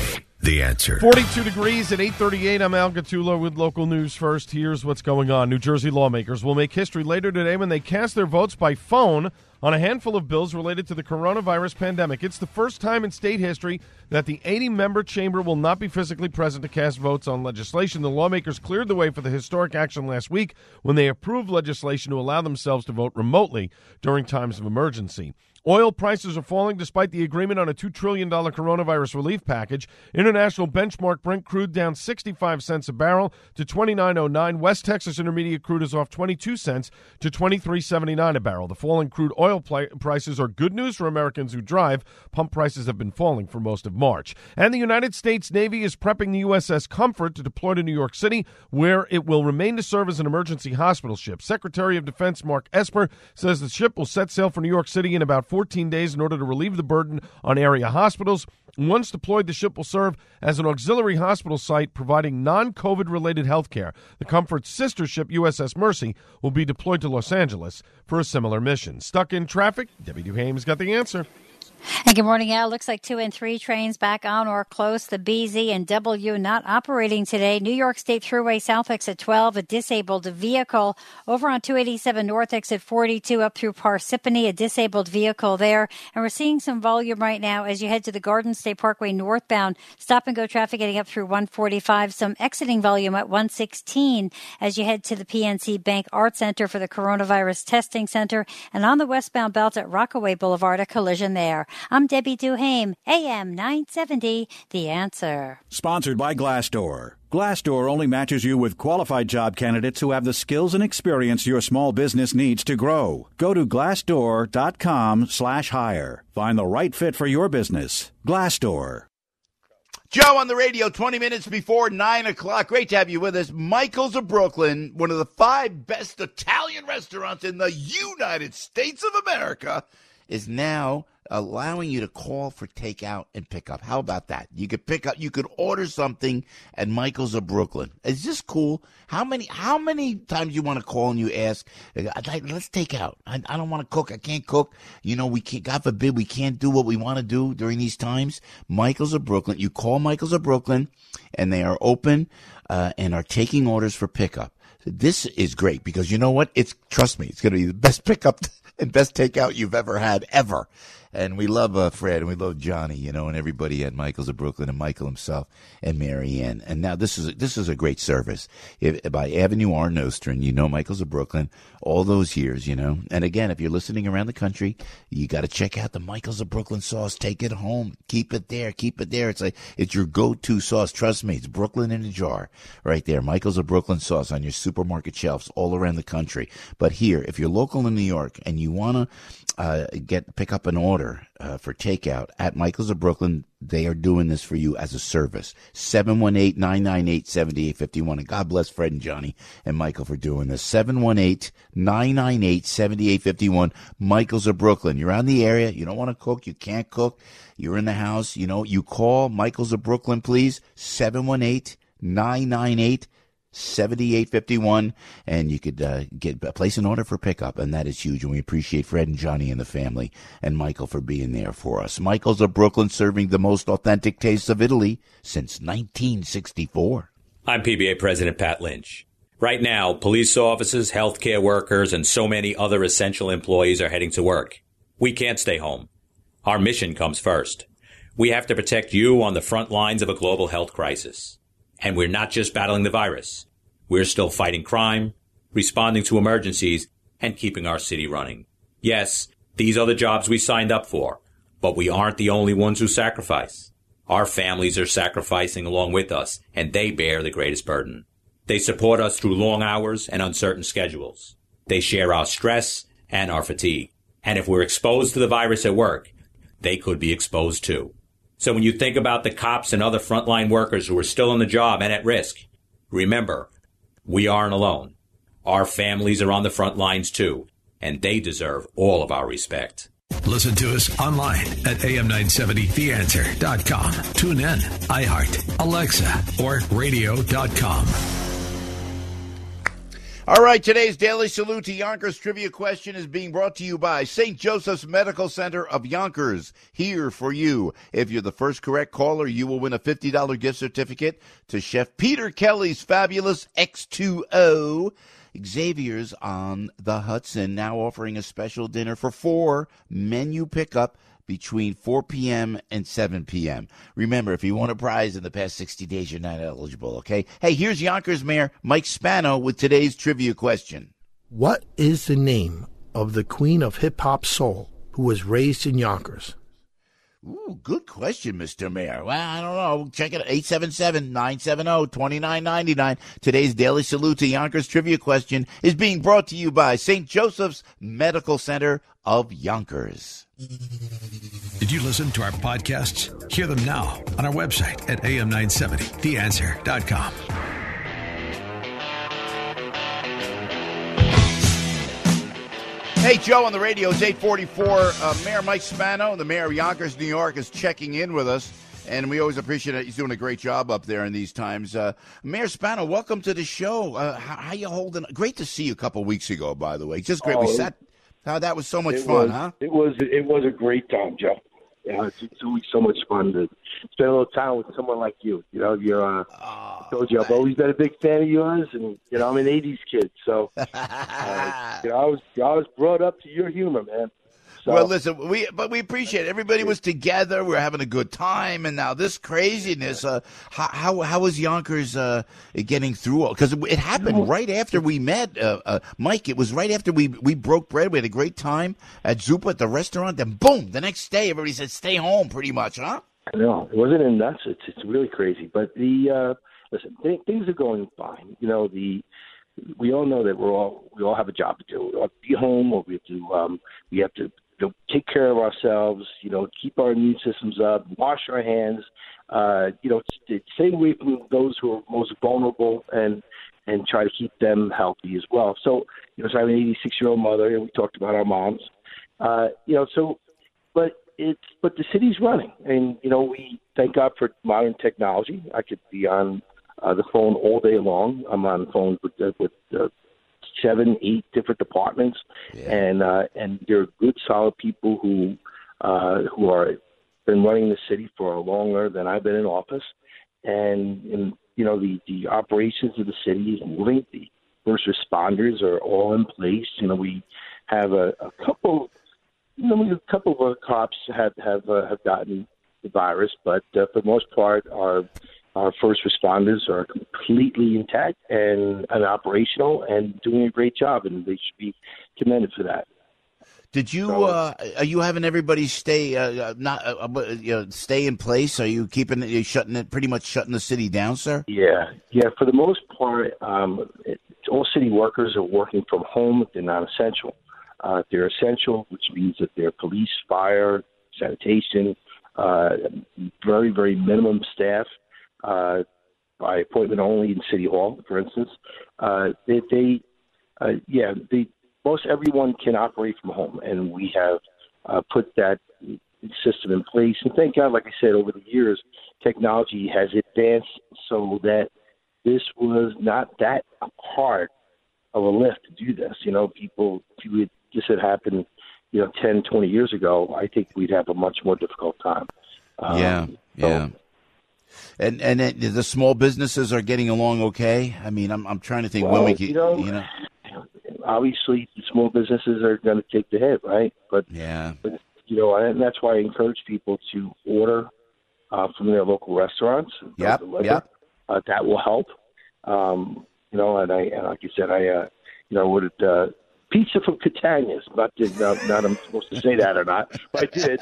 The Answer. forty-two degrees at eight thirty-eight. I'm Al Gattullo with local news first. Here's what's going on. New Jersey lawmakers will make history later today when they cast their votes by phone on a handful of bills related to the coronavirus pandemic. It's the first time in state history that the eighty-member chamber will not be physically present to cast votes on legislation. The lawmakers cleared the way for the historic action last week when they approved legislation to allow themselves to vote remotely during times of emergency. Oil prices are falling despite the agreement on a two trillion dollars coronavirus relief package. International benchmark Brent crude down sixty-five cents a barrel to twenty-nine oh nine. West Texas Intermediate crude is off twenty-two cents to twenty-three seventy-nine a barrel. The falling crude oil pl- prices are good news for Americans who drive. Pump prices have been falling for most of March. And the United States Navy is prepping the U S S Comfort to deploy to New York City, where it will remain to serve as an emergency hospital ship. Secretary of Defense Mark Esper says the ship will set sail for New York City in about fourteen days in order to relieve the burden on area hospitals. Once deployed, the ship will serve as an auxiliary hospital site providing non-COVID related health care. The Comfort's sister ship, U S S Mercy, will be deployed to Los Angeles for a similar mission. Stuck in traffic? Debbie Duhame's got the answer. And good morning, Al. Looks like two and three trains back on or close. The B Z and W not operating today. New York State Thruway South exit twelve, a disabled vehicle. Over on two eighty-seven North exit forty-two up through Parsippany, a disabled vehicle there. And we're seeing some volume right now as you head to the Garden State Parkway northbound. Stop and go traffic getting up through one forty-five. Some exiting volume at one sixteen as you head to the P N C Bank Art Center for the Coronavirus Testing Center. And on the westbound belt at Rockaway Boulevard, a collision there. I'm Debbie Duhame, A M nine seventy, The Answer. Sponsored by Glassdoor. Glassdoor only matches you with qualified job candidates who have the skills and experience your small business needs to grow. Go to glassdoor.com slash hire. Find the right fit for your business. Glassdoor. Joe on the radio, twenty minutes before nine o'clock. Great to have you with us. Michael's of Brooklyn, one of the five best Italian restaurants in the United States of America, is now allowing you to call for takeout and pickup. How about that? You could pick up, you could order something at Michael's of Brooklyn. Is this cool? How many how many times you want to call and you ask, let's take out. I, I don't want to cook. I can't cook. You know, we can't, God forbid, we can't do what we want to do during these times. Michael's of Brooklyn. You call Michael's of Brooklyn and they are open uh, and are taking orders for pickup. This is great because you know what? It's, trust me, it's going to be the best pickup and best takeout you've ever had, ever. And we love uh, Fred and we love Johnny, you know, and everybody at Michael's of Brooklyn and Michael himself and Mary Ann. And now this is a, this is a great service. If, by Avenue R. Nostrand, you know Michael's of Brooklyn all those years, you know. And again, if you're listening around the country, you got to check out the Michael's of Brooklyn sauce. Take it home. Keep it there. Keep it there. It's like it's your go-to sauce. Trust me, it's Brooklyn in a jar right there. Michael's of Brooklyn sauce on your supermarket shelves all around the country. But here, if you're local in New York and you want to uh, get pick up an order Uh, for takeout at Michael's of Brooklyn, they are doing this for you as a service. seven one eight, nine nine eight, seven eight five one. And God bless Fred and Johnny and Michael for doing this. seven one eight, nine nine eight, seven eight five one. Michael's of Brooklyn. You're on the area. You don't want to cook. You can't cook. You're in the house. You know, you call Michael's of Brooklyn, please. seven one eight, nine nine eight, seven eight five one, and you could uh, get place an order for pickup, and that is huge. And we appreciate Fred and Johnny and the family and Michael for being there for us. Michael's of Brooklyn, serving the most authentic tastes of Italy since nineteen sixty-four. I'm P B A President Pat Lynch. Right now, police officers, healthcare workers, and so many other essential employees are heading to work. We can't stay home. Our mission comes first. We have to protect you on the front lines of a global health crisis. And we're not just battling the virus. We're still fighting crime, responding to emergencies, and keeping our city running. Yes, these are the jobs we signed up for, but we aren't the only ones who sacrifice. Our families are sacrificing along with us, and they bear the greatest burden. They support us through long hours and uncertain schedules. They share our stress and our fatigue. And if we're exposed to the virus at work, they could be exposed too. So when you think about the cops and other frontline workers who are still on the job and at risk, remember, we aren't alone. Our families are on the front lines too, and they deserve all of our respect. Listen to us online at A M nine seventy the answer dot com. Tune in, iHeart, Alexa, or radio dot com. All right, today's Daily Salute to Yonkers trivia question is being brought to you by Saint Joseph's Medical Center of Yonkers. Here for you. If you're the first correct caller, you will win a fifty dollars gift certificate to Chef Peter Kelly's fabulous X two O. Xavier's on the Hudson, now offering a special dinner for four, menu pickup between four p.m. and seven p.m. Remember, if you want a prize in the past sixty days, you're not eligible, okay? Hey, here's Yonkers Mayor Mike Spano with today's trivia question. What is the name of the queen of hip-hop soul who was raised in Yonkers? Ooh, good question, Mister Mayor. Well, I don't know. Check it out. eight seven seven, nine seven zero, two nine nine nine. Today's Daily Salute to Yonkers trivia question is being brought to you by Saint Joseph's Medical Center of Yonkers. Did you listen to our podcasts? Hear them now on our website at a m nine seventy the answer dot com. Hey, Joe, on the radio, it's eight forty-four. Uh, Mayor Mike Spano, the mayor of Yonkers, New York, is checking in with us, and we always appreciate it. He's doing a great job up there in these times. Uh, Mayor Spano, welcome to the show. Uh, how, how you holding? Great to see you a couple weeks ago, by the way. Just great. Oh, we sat. How that was so much it fun, was, huh? It was. It was a great time, Joe. Yeah, it's, it's always so much fun to spend a little time with someone like you. You know, you're. Uh, I told you I've always been a big fan of yours, and you know I'm an eighties kid, so uh, you know I was I was brought up to your humor, man. So, well, listen, we but we appreciate it. Everybody was together. We were having a good time, and now this craziness. Uh, how, how how was Yonkers uh, getting through? Because it happened right after we met, uh, uh, Mike. It was right after we we broke bread. We had a great time at Zupa at the restaurant. Then boom, the next day, everybody said, "Stay home," pretty much, huh? I know it wasn't in nuts. It's it's really crazy. But the uh, listen, th- things are going fine. You know the. We all know that we're all we all have a job to do. We have to be home, or we have to um, we have to. You know, take care of ourselves, you know, keep our immune systems up, wash our hands, uh, you know, stay away from those who are most vulnerable and and try to keep them healthy as well. So, you know, so I have an eighty-six-year-old mother, and we talked about our moms, uh, you know, so, but it's, but the city's running, and, you know, we thank God for modern technology. I could be on uh, the phone all day long. I'm on the phone with, uh, with uh, seven, eight different departments, yeah. and uh, and they're good, solid people who uh, who are been running the city for longer than I've been in office, and, and you know the, the operations of the city is moving. The first responders are all in place. You know we have a, a couple, you know, a couple of our cops have have uh, have gotten the virus, but uh, for the most part, our Our first responders are completely intact and, and operational and doing a great job, and they should be commended for that. Did you? So, uh, are you having everybody stay uh, not uh, you know, stay in place? Are you keeping it? You're shutting it pretty much shutting the city down, sir? Yeah, yeah. For the most part, um, it, all city workers are working from home. They're not essential. Uh, they're essential, which means that they're police, fire, sanitation, uh, very very minimum staff. Uh, by appointment only in City Hall, for instance. Uh, they, they uh, yeah, they, most everyone can operate from home, and we have uh, put that system in place. And thank God, like I said, over the years, technology has advanced so that this was not that hard of a lift to do this. You know, people, if you had, this had happened, you know, ten, twenty years ago, I think we'd have a much more difficult time. Um, yeah, yeah. So, And and it, the small businesses are getting along okay. I mean, I'm I'm trying to think well, when we can, you know, you know, obviously the small businesses are going to take the hit, right? But yeah, but you know, and that's why I encourage people to order uh, from their local restaurants. Yep, yep. Uh, that will help. Um, you know, and I and like you said, I uh, you know ordered uh, pizza from Catania's. Not did not, not I'm supposed to say that or not, but I did.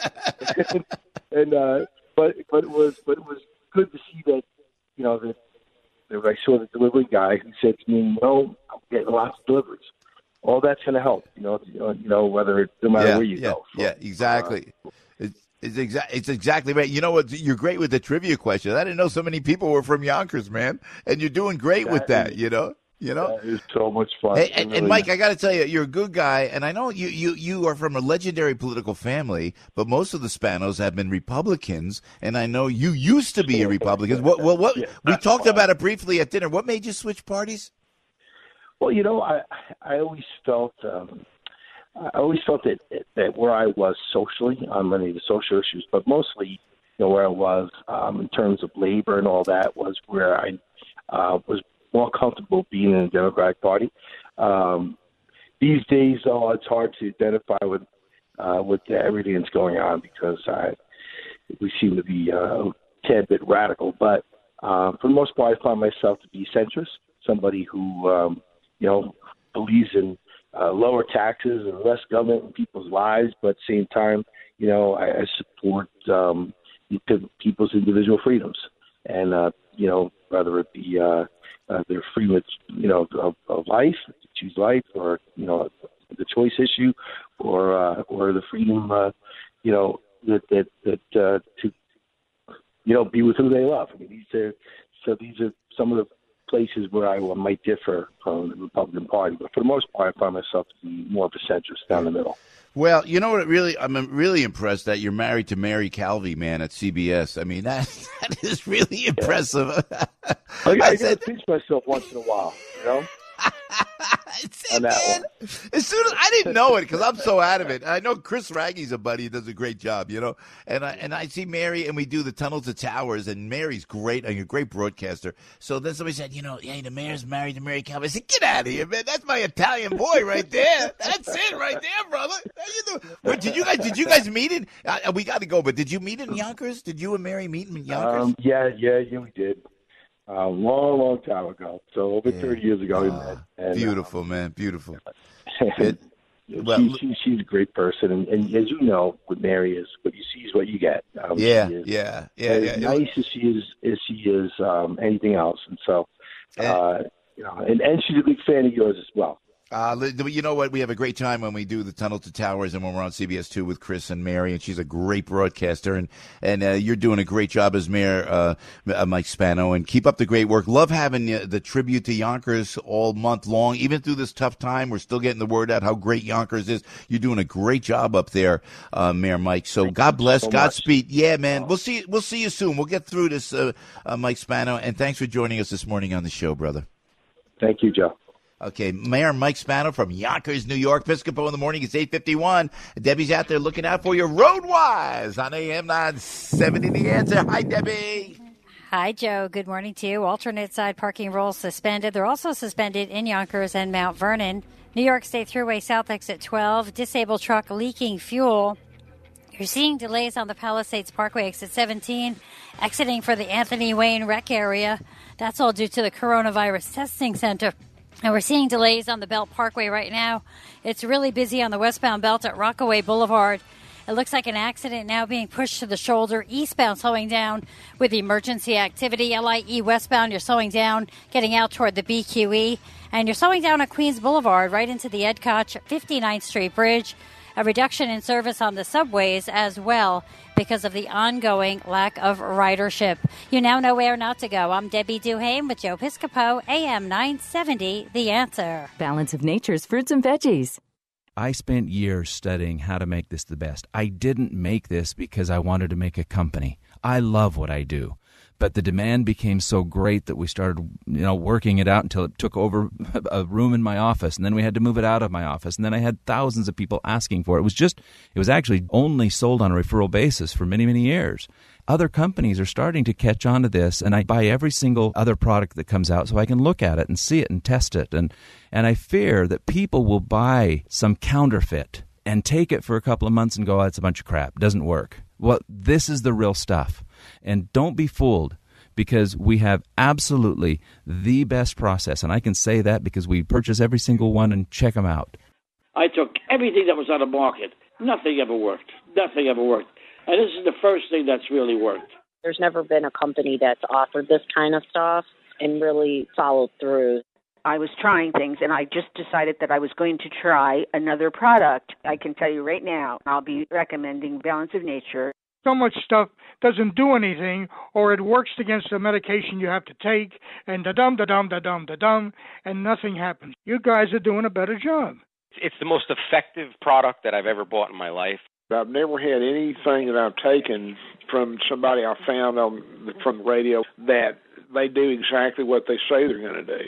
and uh, but but it was but it was. good to see that, you know, that, that I saw the delivery guy who said to me, "No, I'm getting lots of deliveries." All that's going to help, you know. You know, whether it, no matter yeah, where you yeah, go. So, yeah, exactly. Uh, it's it's, exa- it's exactly right. You know what? You're great with the trivia question. I didn't know so many people were from Yonkers, man, and you're doing great that with that. Is, you know. You know, that is so much fun. Hey, and, really and Mike, I got to tell you, you're a good guy, and I know you, you, you are from a legendary political family, but most of the Spanos have been Republicans, and I know you used to be a Republican. What, well, what yeah, we talked fine. about it briefly at dinner. What made you switch parties? Well, you know, I I always felt um, I always felt that that where I was socially on many of the social issues, but mostly, you know, where I was um, in terms of labor and all that was where I uh, was more comfortable being in the Democratic Party. Um, these days, though, it's hard to identify with uh, with everything that's going on because I we seem to be uh, a tad bit radical, but uh, for the most part, I find myself to be centrist, somebody who um, you know, believes in uh, lower taxes and less government in people's lives, but at the same time, you know, I, I support um, people's individual freedoms. And, uh, you know, whether it be uh, uh, their freedom, you know, of, of life, to choose life, or, you know, the choice issue, or uh, or the freedom, uh, you know, that, that, that uh, to, you know, be with who they love. I mean, these are, so these are some of the places where I might differ from the Republican Party, but for the most part, I find myself to be more of a centrist down the middle. Well, you know what? Really, I'm really impressed that you're married to Mary Calvi, man, at C B S. I mean, that that is really impressive. Yeah. I, I, I got to pinch myself once in a while, you know. See, man, as soon as I didn't know it because I'm so out of it. I know Chris Raggy's a buddy; he does a great job, you know. And I and I see Mary, and we do the Tunnels to Towers, and Mary's great, and a great broadcaster. So then somebody said, you know, hey, the mayor's married to Mary Calvi. I said, get out of here, man! That's my Italian boy right there. That's it, right there, brother. How you doing? Wait, did you guys did you guys meet in? Uh, we got to go, but did you meet in Yonkers? Did you and Mary meet in Yonkers? Um, yeah, yeah, yeah, we did. A uh, long, long time ago. So over yeah. thirty years ago, we uh, met. And, beautiful, uh, man. Beautiful. it, well, she, she, she's a great person. And, and as you know, with Mary is what you see is what you get. Um, yeah, is, yeah, yeah, as yeah. nice as she is, as she is um, anything else. And so, uh, you know, and, and she's a big fan of yours as well. Uh, you know what? We have a great time when we do the Tunnel to Towers and when we're on C B S two with Chris and Mary, and she's a great broadcaster, and and uh, you're doing a great job as Mayor, uh, uh, Mike Spano, and keep up the great work. Love having uh, the tribute to Yonkers all month long, even through this tough time. We're still getting the word out how great Yonkers is. You're doing a great job up there, uh, Mayor Mike. So Thank God bless, so Godspeed. Much. Yeah, man. We'll see. We'll see you soon. We'll get through this, uh, uh, Mike Spano, and thanks for joining us this morning on the show, brother. Thank you, Joe. Okay, Mayor Mike Spano from Yonkers, New York. Piscopo in the morning. It's eight fifty-one. Debbie's out there looking out for you road-wise on A M nine seventy. The Answer. Hi, Debbie. Hi, Joe. Good morning to you. Alternate side parking rules suspended. They're also suspended in Yonkers and Mount Vernon. New York State Thruway South exit twelve. Disabled truck leaking fuel. You're seeing delays on the Palisades Parkway exit seventeen. Exiting for the Anthony Wayne Rec area. That's all due to the coronavirus testing center. And we're seeing delays on the Belt Parkway right now. It's really busy on the westbound belt at Rockaway Boulevard. It looks like an accident now being pushed to the shoulder. Eastbound slowing down with emergency activity. L I E westbound, you're slowing down, getting out toward the B Q E. And you're slowing down on Queens Boulevard right into the Ed Koch fifty-ninth Street Bridge. A reduction in service on the subways as well because of the ongoing lack of ridership. You now know where not to go. I'm Debbie Duhame with Joe Piscopo, A M nine seventy, The Answer. Balance of Nature's fruits and veggies. I spent years studying how to make this the best. I didn't make this because I wanted to make a company. I love what I do. But the demand became so great that we started, you know, working it out until it took over a room in my office, and then we had to move it out of my office, and then I had thousands of people asking for it. It was just, it was actually only sold on a referral basis for many, many years. Other companies are starting to catch on to this, and I buy every single other product that comes out so I can look at it and see it and test it. And, and I fear that people will buy some counterfeit and take it for a couple of months and go, oh, it's a bunch of crap. It doesn't work. Well, this is the real stuff. And don't be fooled, because we have absolutely the best process. And I can say that because we purchase every single one and check them out. I took everything that was on the market. Nothing ever worked. Nothing ever worked. And this is the first thing that's really worked. There's never been a company that's offered this kind of stuff and really followed through. I was trying things, and I just decided that I was going to try another product. I can tell you right now, I'll be recommending Balance of Nature. So much stuff doesn't do anything, or it works against the medication you have to take, and da-dum, da-dum, da-dum, da-dum, and nothing happens. You guys are doing a better job. It's the most effective product that I've ever bought in my life. I've never had anything that I've taken from somebody I found on from the radio that they do exactly what they say they're going to do.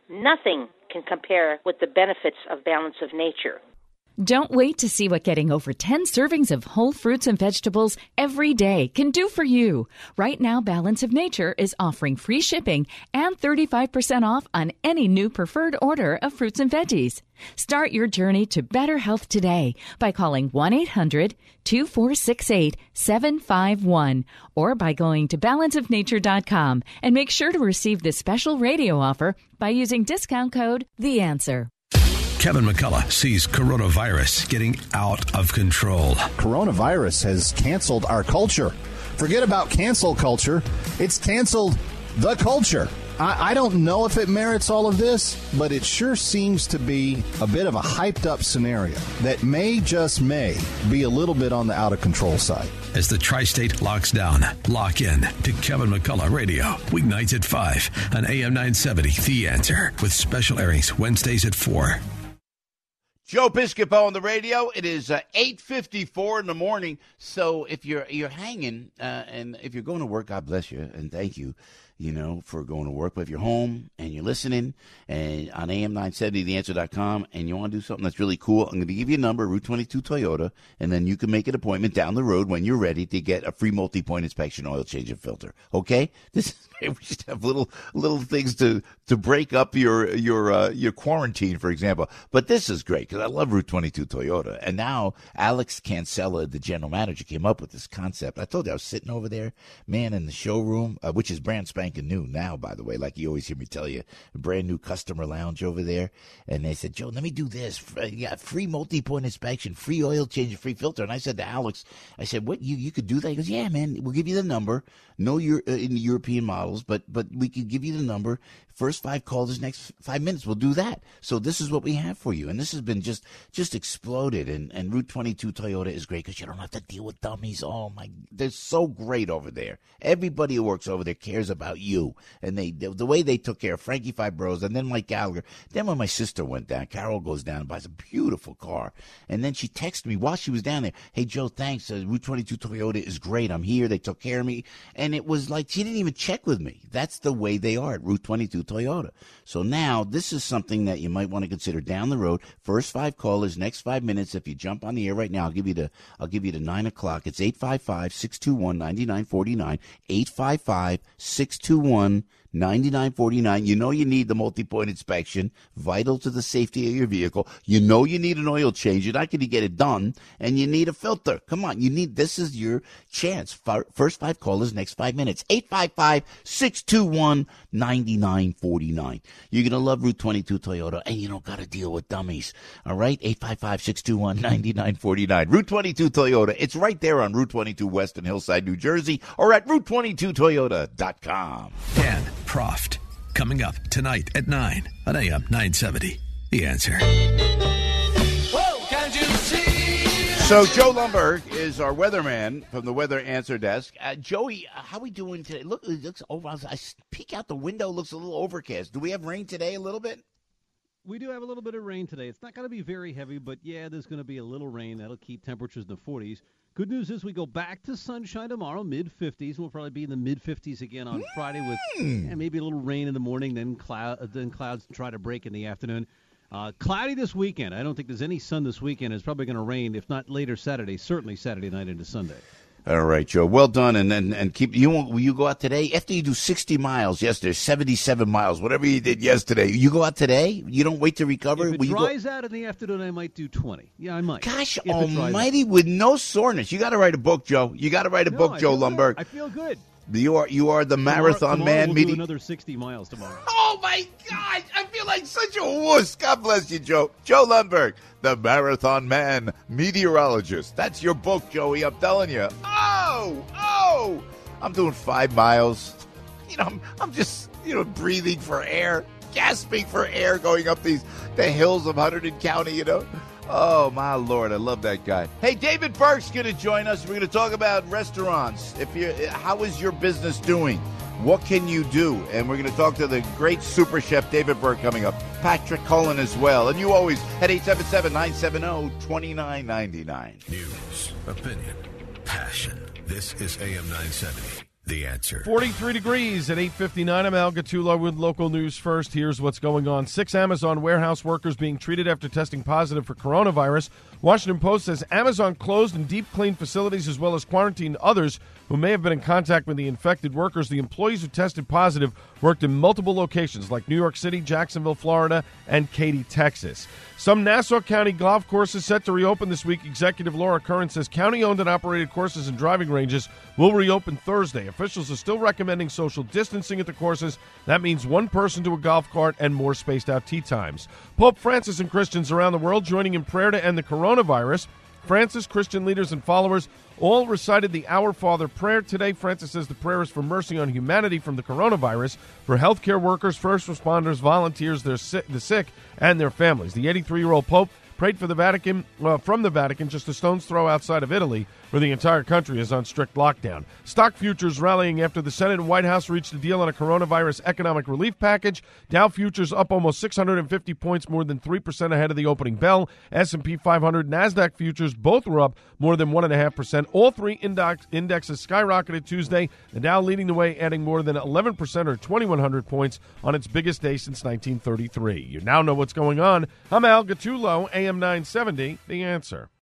Nothing can compare with the benefits of Balance of Nature. Don't wait to see what getting over ten servings of whole fruits and vegetables every day can do for you. Right now, Balance of Nature is offering free shipping and thirty-five percent off on any new preferred order of fruits and veggies. Start your journey to better health today by calling one eight hundred two four six eight seven five one or by going to balance of nature dot com and make sure to receive this special radio offer by using discount code The Answer. Kevin McCullough sees coronavirus getting out of control. Coronavirus has canceled our culture. Forget about cancel culture. It's canceled the culture. I, I don't know if it merits all of this, but it sure seems to be a bit of a hyped-up scenario that may, just may, be a little bit on the out-of-control side. As the tri-state locks down, lock in to Kevin McCullough Radio. Weeknights at five on A M nine seventy, The Answer, with special airings Wednesdays at four. Joe Piscopo on the radio. It is uh, eight fifty-four in the morning. So if you're you're hanging uh, and if you're going to work, God bless you and thank you, you know, for going to work. But if you're home and you're listening and on A M nine seventy, the answer dot com, and you want to do something that's really cool, I'm going to give you a number, Route twenty-two Toyota, and then you can make an appointment down the road when you're ready to get a free multi-point inspection, oil change, and filter. Okay? This is we just have little little things to to break up your your uh, your quarantine, for example. But this is great because I love Route twenty-two Toyota. And now Alex Cancella, the general manager, came up with this concept. I told you I was sitting over there, man, in the showroom, uh, which is brand spanking new now, by the way, like you always hear me tell you, a brand new customer lounge over there. And they said, Joe, let me do this. Yeah, free multi-point inspection, free oil change, free filter. And I said to Alex, I said, what, you, you could do that? He goes, yeah, man, we'll give you the number. No, you're uh, in the European models, but but we can give you the number. First five calls, next five minutes, we'll do that. So this is what we have for you. And this has been just just exploded. And, and Route twenty-two Toyota is great because you don't have to deal with dummies. Oh, my, they're so great over there. Everybody who works over there cares about you. And they the way they took care of Frankie Fibros and then Mike Gallagher. Then when my sister went down, Carol goes down and buys a beautiful car. And then she texted me while she was down there, hey, Joe, thanks. Uh, Route twenty-two Toyota is great. I'm here. They took care of me. And it was like she didn't even check with me. That's the way they are at Route twenty-two Toyota. So now this is something that you might want to consider down the road. First five callers, next five minutes. If you jump on the air right now, I'll give you the I'll give you the nine o'clock. It's eight five five, six two one, nine nine four nine. eight five five, six two one, nine nine four nine. You know you need the multi-point inspection, vital to the safety of your vehicle. You know you need an oil change. You're not going to get it done, and you need a filter. Come on, you need. This is your chance. First five callers, next five minutes. eight five five, six two one, nine nine four nine. You're going to love Route twenty-two Toyota, and you don't got to deal with dummies. All right? eight five five, six two one, nine nine four nine. Route twenty-two Toyota. It's right there on Route twenty-two West in Hillside, New Jersey, or at route twenty-two toyota dot com. Dan Proft, coming up tonight at nine on A M nine seventy. The Answer. Whoa, can't you see? So Joe Lumberg is our weatherman from the Weather Answer Desk. Uh, Joey, uh, how are we doing today? Look, it looks over. I peek out the window. Looks a little overcast. Do we have rain today? A little bit. We do have a little bit of rain today. It's not going to be very heavy, but yeah, there's going to be a little rain. That'll keep temperatures in the forties. Good news is we go back to sunshine tomorrow, mid-fifties. We'll probably be in the mid-fifties again on mm. Friday with yeah, maybe a little rain in the morning, then cloud, then clouds try to break in the afternoon. Uh, cloudy this weekend. I don't think there's any sun this weekend. It's probably going to rain, if not later Saturday, certainly Saturday night into Sunday. All right, Joe. Well done, and and, and keep you. Will you go out today after you do sixty miles yesterday, seventy-seven miles, whatever you did yesterday? You go out today. You don't wait to recover. If it will dries you go? out in the afternoon, I might do twenty. Yeah, I might. Gosh almighty, with no soreness. You got to write a book, Joe. You got to write a no, book, I Joe Good. Lumberg. I feel good. You are you are the marathon tomorrow, man. Tomorrow we'll medi- do another sixty miles tomorrow. Oh my God! I feel like such a wuss. God bless you, Joe. Joe Lumberg, the marathon man, meteorologist. That's your book, Joey. I'm telling you. Oh, oh! I'm doing five miles. You know, I'm, I'm just you know breathing for air, gasping for air, going up these the hills of Hunterdon County. You know. Oh, my Lord, I love that guy. Hey, David Burke's going to join us. We're going to talk about restaurants. If you, how is your business doing? What can you do? And we're going to talk to the great super chef, David Burke, coming up. Patrick Cullen as well. And you always at eight seven seven, nine seven zero, two nine nine nine. News, opinion, passion. This is A M nine seventy. The Answer. forty-three degrees at eight fifty-nine. I'm Al Gattullo with local news first. Here's what's going on. Six Amazon warehouse workers being treated after testing positive for coronavirus. Washington Post says Amazon closed and deep cleaned facilities as well as quarantined others who may have been in contact with the infected workers. The employees who tested positive worked in multiple locations like New York City, Jacksonville, Florida, and Katy, Texas. Some Nassau County golf courses set to reopen this week. Executive Laura Curran says county-owned and operated courses and driving ranges will reopen Thursday. Officials are still recommending social distancing at the courses. That means one person to a golf cart and more spaced-out tee times. Pope Francis and Christians around the world joining in prayer to end the coronavirus. Francis, Christian leaders, and followers all recited the Our Father prayer today. Francis says the prayer is for mercy on humanity from the coronavirus, for healthcare workers, first responders, volunteers, their sick, the sick, and their families. The eighty-three-year-old Pope prayed for the Vatican, uh, from the Vatican, just a stone's throw outside of Italy, where the entire country is on strict lockdown. Stock futures rallying after the Senate and White House reached a deal on a coronavirus economic relief package. Dow futures up almost six hundred fifty points, more than three percent ahead of the opening bell. S and P five hundred, NASDAQ futures both were up more than one point five percent. All three index, indexes skyrocketed Tuesday. The Dow leading the way, adding more than eleven percent or twenty-one hundred points on its biggest day since nineteen thirty-three. You now know what's going on. I'm Al Gattullo, A M nine seventy, The Answer.